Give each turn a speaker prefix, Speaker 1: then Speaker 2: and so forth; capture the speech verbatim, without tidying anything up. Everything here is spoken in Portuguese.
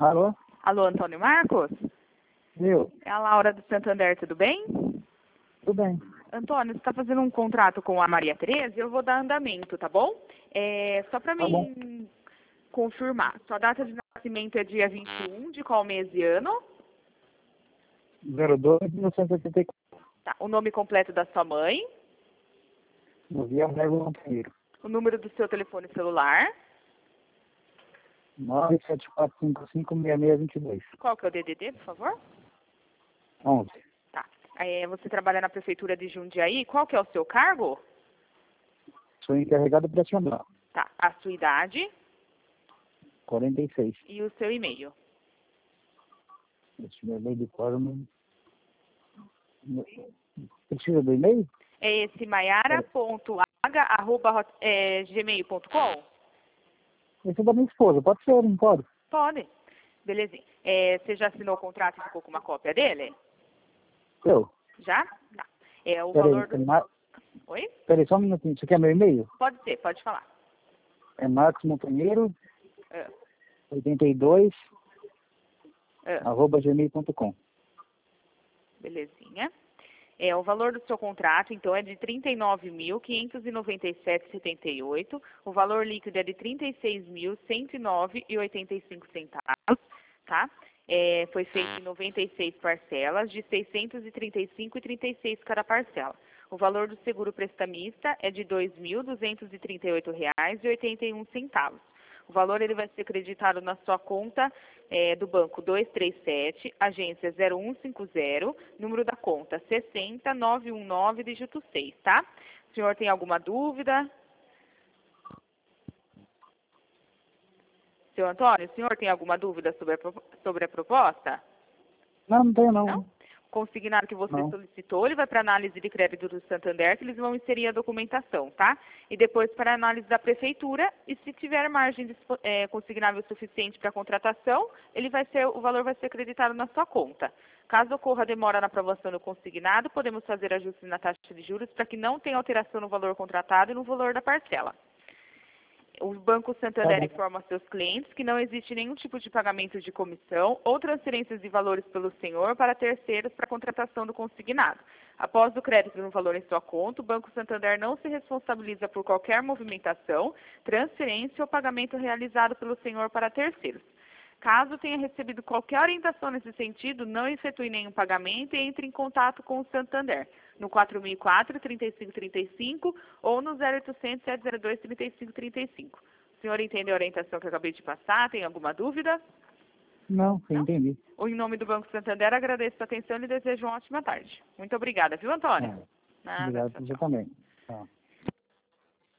Speaker 1: Alô?
Speaker 2: Alô, Antônio Marcos?
Speaker 1: Eu?
Speaker 2: É a Laura do Santander, tudo bem?
Speaker 1: Tudo bem.
Speaker 2: Antônio, você está fazendo um contrato com a Maria Tereza e eu vou dar andamento, tá bom? É, só para
Speaker 1: Tá bom.
Speaker 2: mim confirmar, sua data de nascimento é dia vinte e um, de qual mês e ano?
Speaker 1: zero dois de mil novecentos e oitenta e quatro.
Speaker 2: Tá, o nome completo da sua mãe,
Speaker 1: No dia Régua Monteiro.
Speaker 2: o número do seu telefone celular,
Speaker 1: nove sete quatro cinco cinco seis seis dois dois.
Speaker 2: qual que é o D D D, por favor?
Speaker 1: onze.
Speaker 2: Tá. É, você trabalha na Prefeitura de Jundiaí, qual que é o seu cargo?
Speaker 1: Sou encarregado operacional.
Speaker 2: Tá, a sua idade
Speaker 1: quarenta e seis.
Speaker 2: e o seu e-mail.
Speaker 1: Deixa eu ver de forma. Precisa do e-mail?
Speaker 2: É esse maiara ponto aga arroba gmail ponto com?
Speaker 1: Esse é da minha esposa. Pode ser, não pode?
Speaker 2: Pode. Belezinha. É, você já assinou o contrato e ficou com uma cópia dele?
Speaker 1: Eu?
Speaker 2: Já? Tá. É o
Speaker 1: Peraí,
Speaker 2: valor
Speaker 1: é
Speaker 2: do...
Speaker 1: Mar...
Speaker 2: Oi?
Speaker 1: Peraí, só um minutinho. Você quer meu e-mail?
Speaker 2: Pode ser, pode falar.
Speaker 1: É Marcos Montanheiro,
Speaker 2: É,
Speaker 1: oitenta e dois,
Speaker 2: é,
Speaker 1: arroba gmail ponto com.
Speaker 2: belezinha. É, o valor do seu contrato, então, é de trinta e nove mil, quinhentos e noventa e sete reais e setenta e oito centavos. O valor líquido é de trinta e seis mil, cento e nove reais e oitenta e cinco centavos, tá? É, foi feito em noventa e seis parcelas, de seiscentos e trinta e cinco reais e trinta e seis centavos cada parcela. O valor do seguro prestamista é de dois mil, duzentos e trinta e oito reais e oitenta e um centavos. O valor ele vai ser creditado na sua conta é, do banco dois três sete, agência zero um cinco zero, número da conta seis zero nove um nove, dígito seis, tá? O senhor tem alguma dúvida? Seu Antônio, o senhor tem alguma dúvida sobre a, pro- sobre a proposta?
Speaker 1: Não, não tenho não.
Speaker 2: Não? O consignado que você
Speaker 1: Não.
Speaker 2: solicitou, ele vai para análise de crédito do Santander, que eles vão inserir a documentação, tá? E depois para análise da prefeitura, e se tiver margem dispo- eh, consignável suficiente para contratação, ele vai ser, o valor vai ser acreditado na sua conta. Caso ocorra demora na aprovação do consignado, podemos fazer ajustes na taxa de juros para que não tenha alteração no valor contratado e no valor da parcela. O Banco Santander
Speaker 1: Tá bom.
Speaker 2: informa a seus clientes que não existe nenhum tipo de pagamento de comissão ou transferências de valores pelo senhor para terceiros para contratação do consignado. Após o crédito no valor em sua conta, o Banco Santander não se responsabiliza por qualquer movimentação, transferência ou pagamento realizado pelo senhor para terceiros. Caso tenha recebido qualquer orientação nesse sentido, não efetue nenhum pagamento e entre em contato com o Santander no quatro mil e quatro, trinta e cinco trinta e cinco ou no zero oitocentos, sete zero dois, trinta e cinco trinta e cinco. O senhor entendeu a orientação que eu acabei de passar? Tem alguma dúvida?
Speaker 1: Não, sim,
Speaker 2: Não?
Speaker 1: entendi.
Speaker 2: Em nome do Banco Santander, agradeço a atenção e desejo uma ótima tarde. Muito obrigada, viu, Antônio?
Speaker 1: É.
Speaker 2: Nada,
Speaker 1: Obrigado
Speaker 2: tchau,
Speaker 1: por você
Speaker 2: tchau.
Speaker 1: também. Tá.